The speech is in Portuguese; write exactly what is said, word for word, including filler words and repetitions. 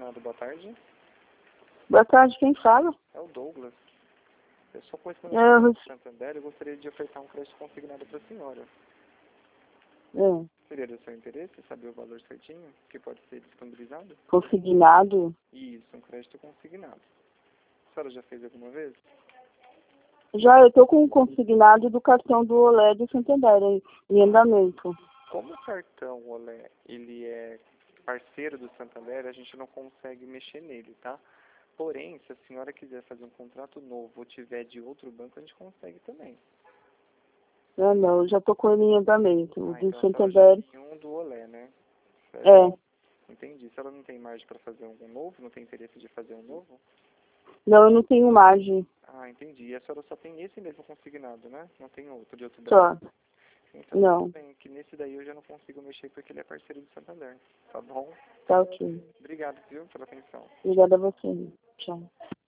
consignado. Boa tarde. Boa tarde, quem fala? É o Douglas. Eu sou conhecido É, no eu... Santander e gostaria de ofertar um crédito consignado para a senhora. é. Seria do seu interesse saber o valor certinho que pode ser disponibilizado? Consignado? Isso, um crédito consignado. A senhora já fez alguma vez? Já, eu tô com o consignado do cartão do Olé do Santander em, em andamento. Como o cartão Olé, ele é parceiro do Santander, a gente não consegue mexer nele, tá? Porém, se a senhora quiser fazer um contrato novo ou tiver de outro banco, a gente consegue também. Não, não, eu já tô com ele em andamento. O Ah, do então a senhora já Santander. tem um do Olé, né? Certo? É. Entendi. Se ela não tem margem para fazer um novo, não tem interesse de fazer um novo? Não, eu não tenho margem. Ah, entendi. E a senhora só tem esse mesmo consignado, né? Não tem outro de outro Só. banco? Então, Não. tudo bem, que nesse daí eu já não consigo mexer porque ele é parceiro do Santander. Tá bom? Tá ok. Obrigado, viu, pela atenção. Obrigada a você. Tchau.